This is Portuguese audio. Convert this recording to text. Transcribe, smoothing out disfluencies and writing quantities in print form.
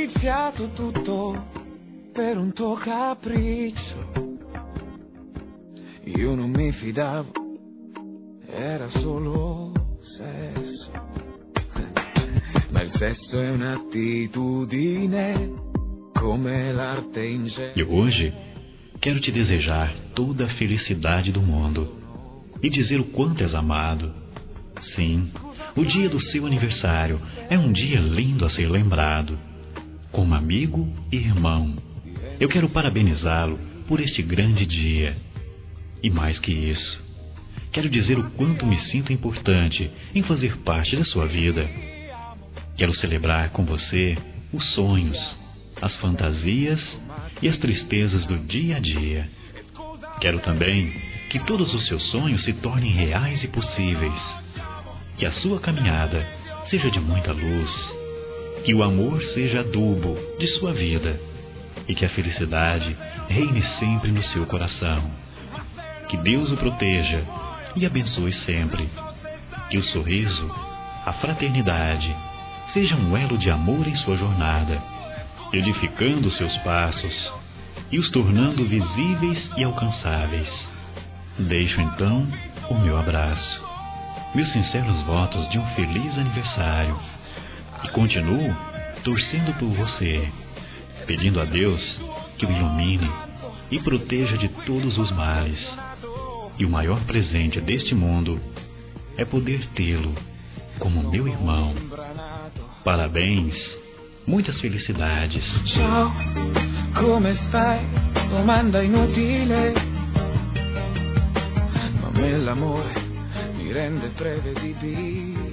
iniziato tutto per un tuo capriccio. Io non mi fidavo, era solo sesso. Ma il sesso è un'attitudine, come l'arte in sé. E hoje quero te desejar toda a felicidade do mundo e dizer o quanto és amado. Sim, o dia do seu aniversário é um dia lindo a ser lembrado. Como amigo e irmão, eu quero parabenizá-lo por este grande dia. E mais que isso, quero dizer o quanto me sinto importante em fazer parte da sua vida. Quero celebrar com você os sonhos, as fantasias e as tristezas do dia a dia. Quero também que todos os seus sonhos se tornem reais e possíveis. Que a sua caminhada seja de muita luz. Que o amor seja adubo de sua vida. E que a felicidade reine sempre no seu coração. Que Deus o proteja e abençoe sempre. Que o sorriso, a fraternidade, seja um elo de amor em sua jornada, edificando seus passos e os tornando visíveis e alcançáveis. Deixo então o meu abraço, meus sinceros votos de um feliz aniversário e continuo torcendo por você, pedindo a Deus que o ilumine e proteja de todos os males. E o maior presente deste mundo é poder tê-lo como meu irmão. Parabéns, muitas felicidades. Ciao, come stai? Domanda inutile, ma me l'amore mi rende prevedibile.